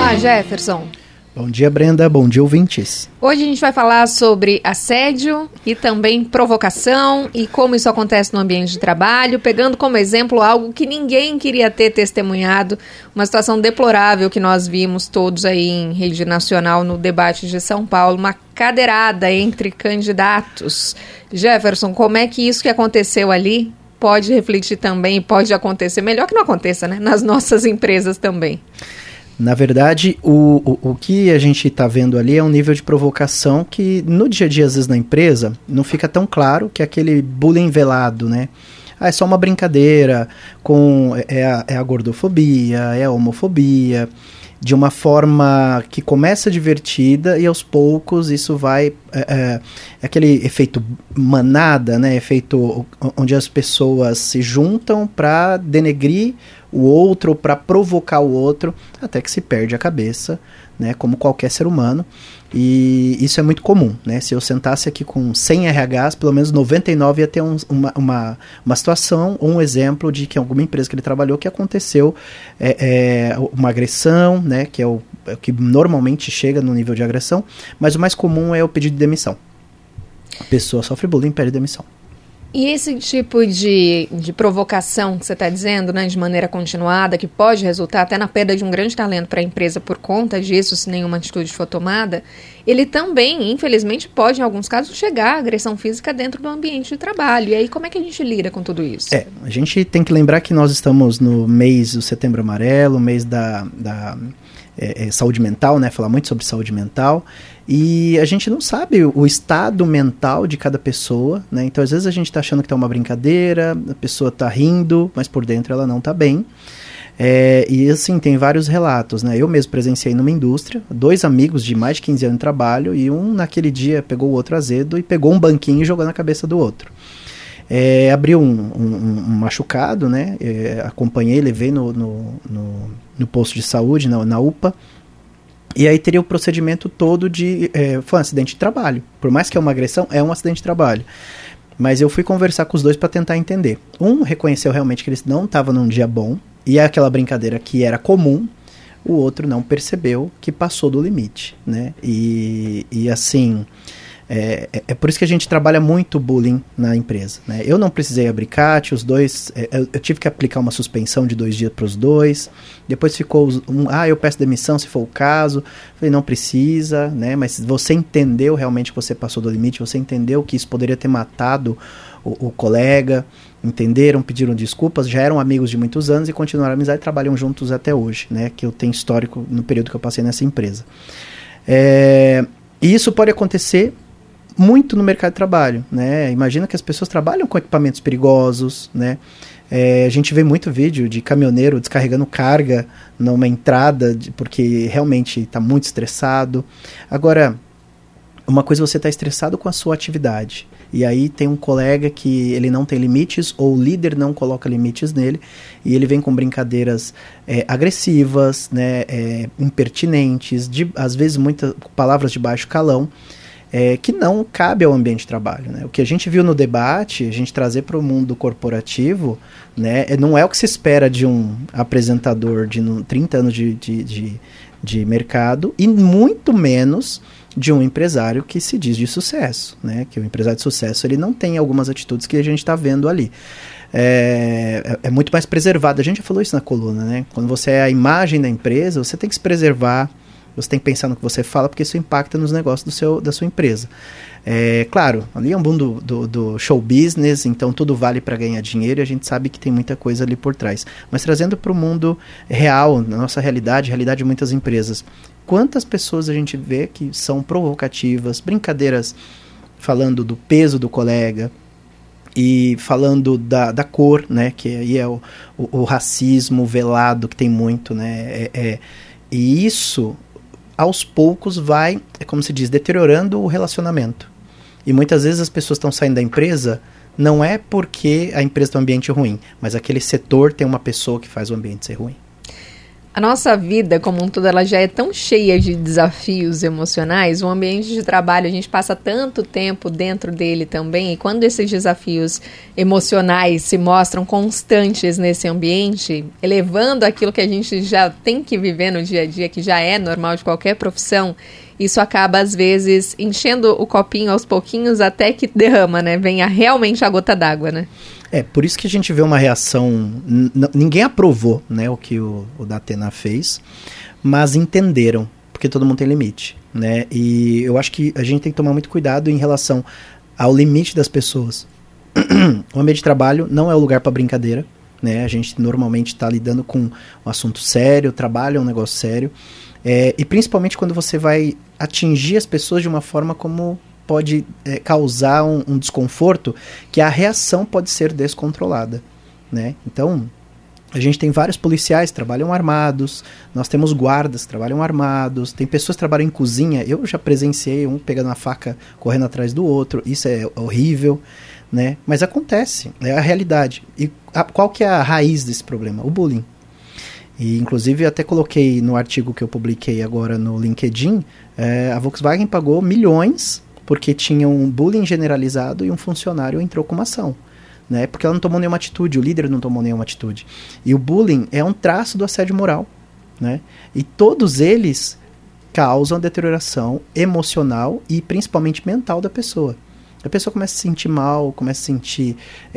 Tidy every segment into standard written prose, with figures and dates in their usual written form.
Olá, Jefferson. Bom dia, Brenda. Bom dia, ouvintes. Hoje a gente vai falar sobre assédio e também provocação e como isso acontece no ambiente de trabalho, pegando como exemplo algo que ninguém queria ter testemunhado, uma situação deplorável que nós vimos todos aí em rede nacional no debate de São Paulo, uma cadeirada entre candidatos. Jefferson, como é que isso que aconteceu ali pode refletir também, pode acontecer, melhor que não aconteça, né, nas nossas empresas também? Na verdade, o que a gente está vendo ali é um nível de provocação que no dia a dia, às vezes na empresa, não fica tão claro que é aquele bullying velado, né? É só uma brincadeira, é a gordofobia, é a homofobia, de uma forma que começa divertida e aos poucos isso vai... aquele efeito manada, né? Efeito onde as pessoas se juntam para denegrir o outro, para provocar o outro, até que se perde a cabeça, né, como qualquer ser humano, e isso é muito comum, né, se eu sentasse aqui com 100 RHs, pelo menos 99 ia ter uma situação, um exemplo de que em alguma empresa que ele trabalhou que aconteceu uma agressão, né, que é o que normalmente chega no nível de agressão, mas o mais comum é o pedido de demissão. A pessoa sofre bullying e pede demissão. E esse tipo de provocação que você está dizendo, né, de maneira continuada, que pode resultar até na perda de um grande talento para a empresa por conta disso, se nenhuma atitude for tomada, ele também, infelizmente, pode, em alguns casos, chegar à agressão física dentro do ambiente de trabalho. E aí, como é que a gente lida com tudo isso? A gente tem que lembrar que nós estamos no mês do Setembro Amarelo, mês da saúde mental, né? Falar muito sobre saúde mental. E a gente não sabe o estado mental de cada pessoa, né? Então, às vezes a gente está achando que está uma brincadeira, a pessoa está rindo, mas por dentro ela não está bem. E assim, tem vários relatos, né? Eu mesmo presenciei numa indústria, 2 amigos de mais de 15 anos de trabalho, e um naquele dia pegou o outro azedo e pegou um banquinho e jogou na cabeça do outro. Abriu um machucado, né? Acompanhei, levei no posto de saúde, na UPA. E aí teria o procedimento todo foi um acidente de trabalho. Por mais que é uma agressão, é um acidente de trabalho. Mas eu fui conversar com os dois para tentar entender. Um reconheceu realmente que ele não estava num dia bom, e aquela brincadeira que era comum, o outro não percebeu que passou do limite, né? E assim... É por isso que a gente trabalha muito bullying na empresa, né? Eu não precisei abrir CAT, os dois... eu tive que aplicar uma suspensão de 2 dias para os dois. Depois ficou eu peço demissão se for o caso. Falei, não precisa, né? Mas você entendeu realmente que você passou do limite, você entendeu que isso poderia ter matado o colega, entenderam, pediram desculpas, já eram amigos de muitos anos e continuaram a amizade e trabalham juntos até hoje, né? Que eu tenho histórico no período que eu passei nessa empresa. E isso pode acontecer muito no mercado de trabalho, né? Imagina que as pessoas trabalham com equipamentos perigosos, né? A gente vê muito vídeo de caminhoneiro descarregando carga numa entrada, porque realmente está muito estressado. Agora, uma coisa é você estar estressado com a sua atividade, e aí tem um colega que ele não tem limites, ou o líder não coloca limites nele, e ele vem com brincadeiras agressivas, né? Impertinentes, às vezes muitas palavras de baixo calão, que não cabe ao ambiente de trabalho, né? O que a gente viu no debate, a gente trazer para o mundo corporativo, né, não é o que se espera de um apresentador de 30 anos de mercado, e muito menos de um empresário que se diz de sucesso, né? Que o empresário de sucesso ele não tem algumas atitudes que a gente está vendo ali. É muito mais preservado. A gente já falou isso na coluna, né? Quando você é a imagem da empresa, você tem que se preservar. Você tem que pensar no que você fala, porque isso impacta nos negócios da sua empresa. Claro, ali é um mundo do show business, então tudo vale para ganhar dinheiro, e a gente sabe que tem muita coisa ali por trás. Mas trazendo para o mundo real, na nossa realidade de muitas empresas, quantas pessoas a gente vê que são provocativas, brincadeiras falando do peso do colega, e falando da cor, né, que aí é o racismo velado que tem muito, né, e isso aos poucos vai, como se diz, deteriorando o relacionamento. E muitas vezes as pessoas estão saindo da empresa, não é porque a empresa tem um ambiente ruim, mas aquele setor tem uma pessoa que faz o ambiente ser ruim. A nossa vida, como um todo, ela já é tão cheia de desafios emocionais. O ambiente de trabalho, a gente passa tanto tempo dentro dele também. E quando esses desafios emocionais se mostram constantes nesse ambiente, elevando aquilo que a gente já tem que viver no dia a dia, que já é normal de qualquer profissão, isso acaba, às vezes, enchendo o copinho aos pouquinhos até que derrama, né? Venha realmente a gota d'água, né? Por isso que a gente vê uma reação. Ninguém aprovou, né, o que o Datena fez, mas entenderam, porque todo mundo tem limite, né? E eu acho que a gente tem que tomar muito cuidado em relação ao limite das pessoas. O ambiente de trabalho não é o lugar para brincadeira, né? A gente normalmente está lidando com um assunto sério, trabalho é um negócio sério, e principalmente quando você vai atingir as pessoas de uma forma como pode causar um desconforto, que a reação pode ser descontrolada, né? Então, a gente tem vários policiais que trabalham armados, nós temos guardas que trabalham armados, tem pessoas que trabalham em cozinha, eu já presenciei um pegando uma faca correndo atrás do outro, isso é horrível, né? Mas acontece, é a realidade. E qual que é a raiz desse problema? O bullying. E, inclusive, eu até coloquei no artigo que eu publiquei agora no LinkedIn, a Volkswagen pagou milhões porque tinha um bullying generalizado e um funcionário entrou com uma ação, né? Porque ela não tomou nenhuma atitude, o líder não tomou nenhuma atitude. E o bullying é um traço do assédio moral, né? E todos eles causam deterioração emocional e principalmente mental da pessoa. A pessoa começa a se sentir mal, começa a se sentir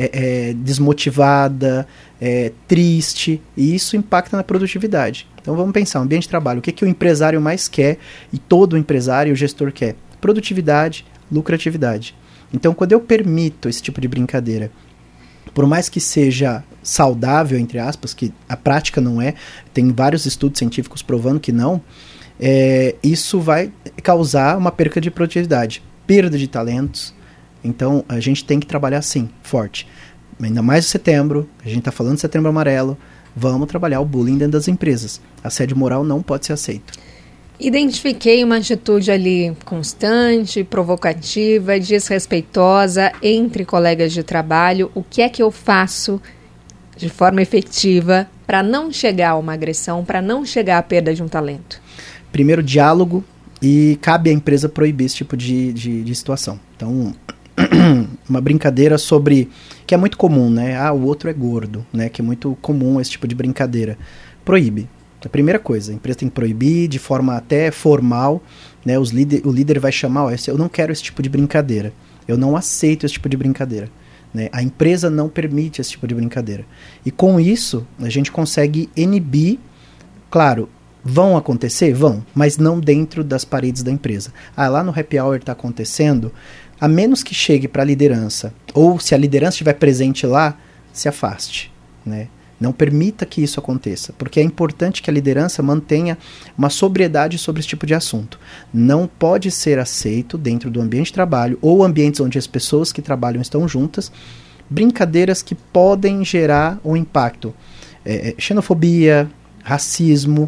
desmotivada, triste, e isso impacta na produtividade. Então vamos pensar, um ambiente de trabalho, o que o empresário mais quer, e todo empresário e o gestor quer? Produtividade, lucratividade. Então, quando eu permito esse tipo de brincadeira, por mais que seja saudável, entre aspas, que a prática não é, tem vários estudos científicos provando que não, isso vai causar uma perda de produtividade, perda de talentos. Então, a gente tem que trabalhar assim, forte. Ainda mais em setembro, a gente está falando de Setembro Amarelo, vamos trabalhar o bullying dentro das empresas. Assédio moral não pode ser aceito. Identifiquei uma atitude ali constante, provocativa, desrespeitosa entre colegas de trabalho. O que é que eu faço de forma efetiva para não chegar a uma agressão, para não chegar à perda de um talento? Primeiro, diálogo, e cabe à empresa proibir esse tipo de situação. Então, uma brincadeira sobre, que é muito comum, né? O outro é gordo, né? Que é muito comum esse tipo de brincadeira. Proíbe. A primeira coisa, a empresa tem que proibir de forma até formal, né? O líder vai chamar, eu não quero esse tipo de brincadeira, eu não aceito esse tipo de brincadeira, né? A empresa não permite esse tipo de brincadeira. E com isso, a gente consegue inibir, claro, vão acontecer? Vão, mas não dentro das paredes da empresa. Lá no happy hour está acontecendo, a menos que chegue para a liderança, ou se a liderança estiver presente lá, se afaste, né? Não permita que isso aconteça, porque é importante que a liderança mantenha uma sobriedade sobre esse tipo de assunto. Não pode ser aceito dentro do ambiente de trabalho ou ambientes onde as pessoas que trabalham estão juntas, brincadeiras que podem gerar um impacto. Xenofobia, racismo,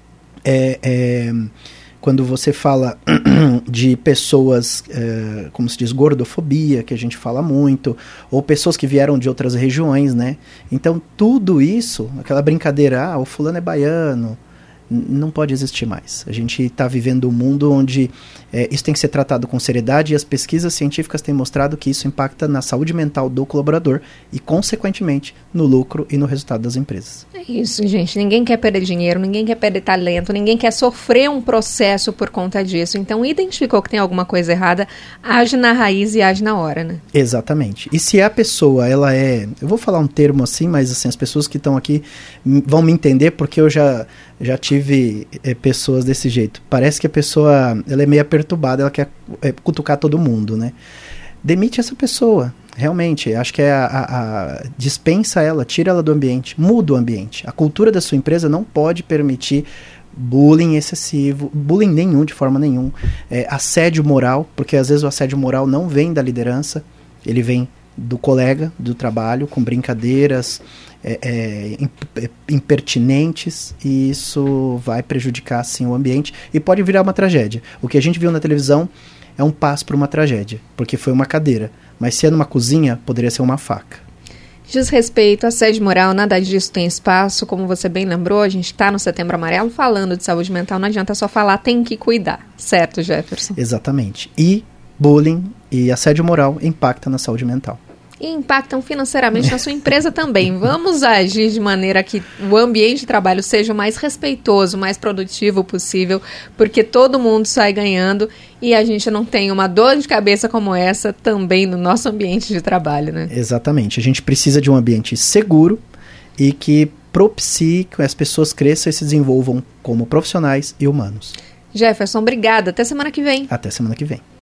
quando você fala de pessoas, como se diz, gordofobia, que a gente fala muito, ou pessoas que vieram de outras regiões, né? Então, tudo isso, aquela brincadeira, o fulano é baiano, não pode existir mais. A gente está vivendo um mundo onde isso tem que ser tratado com seriedade, e as pesquisas científicas têm mostrado que isso impacta na saúde mental do colaborador e, consequentemente, no lucro e no resultado das empresas. É isso, gente. Ninguém quer perder dinheiro, ninguém quer perder talento, ninguém quer sofrer um processo por conta disso. Então, identificou que tem alguma coisa errada, age na raiz e age na hora, né? Exatamente. E se a pessoa, ela é... Eu vou falar um termo assim, mas assim, as pessoas que estão aqui vão me entender, porque eu já tive pessoas desse jeito. Parece que a pessoa, ela é meio perturbada, ela quer cutucar todo mundo, né? Demite essa pessoa, realmente. Acho que dispensa ela, tira ela do ambiente, muda o ambiente. A cultura da sua empresa não pode permitir bullying excessivo, bullying nenhum, de forma nenhuma. Assédio moral, porque às vezes o assédio moral não vem da liderança, ele vem do colega, do trabalho, com brincadeiras impertinentes, e isso vai prejudicar sim o ambiente e pode virar uma tragédia. O que a gente viu na televisão é um passo para uma tragédia, porque foi uma cadeira, mas se é numa cozinha, poderia ser uma faca. Desrespeito, assédio moral, nada disso tem espaço. Como você bem lembrou, a gente está no Setembro Amarelo falando de saúde mental. Não adianta só falar, tem que cuidar. Certo, Jefferson? Exatamente. E bullying e assédio moral impactam na saúde mental. E impactam financeiramente na sua empresa também. Vamos agir de maneira que o ambiente de trabalho seja o mais respeitoso, o mais produtivo possível, porque todo mundo sai ganhando e a gente não tem uma dor de cabeça como essa também no nosso ambiente de trabalho, né? Exatamente. A gente precisa de um ambiente seguro e que propicie que as pessoas cresçam e se desenvolvam como profissionais e humanos. Jefferson, obrigada. Até semana que vem. Até semana que vem.